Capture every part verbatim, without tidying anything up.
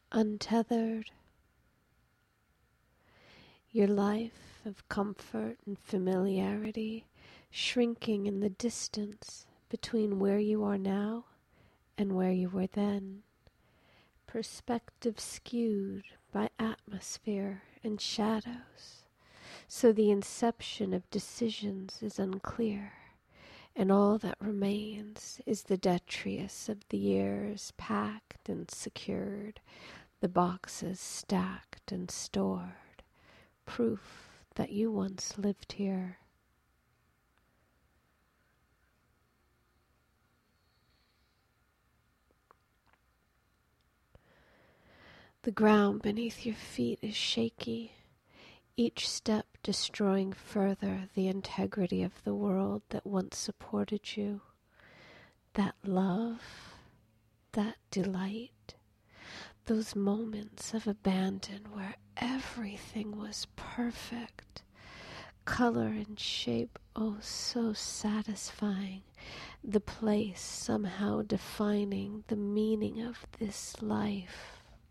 untethered. Your life of comfort and familiarity shrinking in the distance between where you are now and where you were then. Perspective skewed by atmosphere and shadows, so the inception of decisions is unclear, and all that remains is the detritus of the years packed and secured, the boxes stacked and stored, proof that you once lived here. The ground beneath your feet is shaky, each step destroying further the integrity of the world that once supported you. That love, that delight, those moments of abandon where everything was perfect, color and shape, oh so satisfying, the place somehow defining the meaning of this life.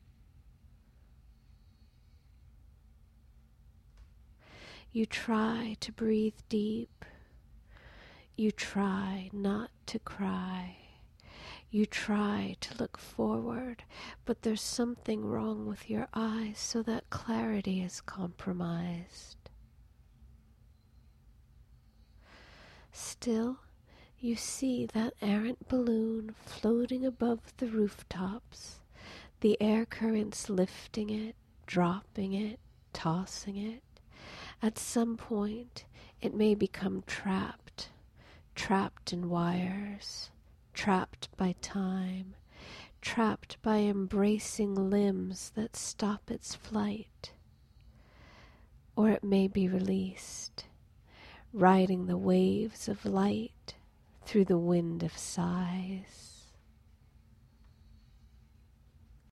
You try to breathe deep. You try not to cry. You try to look forward, but there's something wrong with your eyes, so that clarity is compromised. Still, you see that errant balloon floating above the rooftops, the air currents lifting it, dropping it, tossing it. At some point, it may become trapped, trapped in wires, trapped by time, trapped by embracing limbs that stop its flight. Or it may be released, riding the waves of light through the wind of sighs.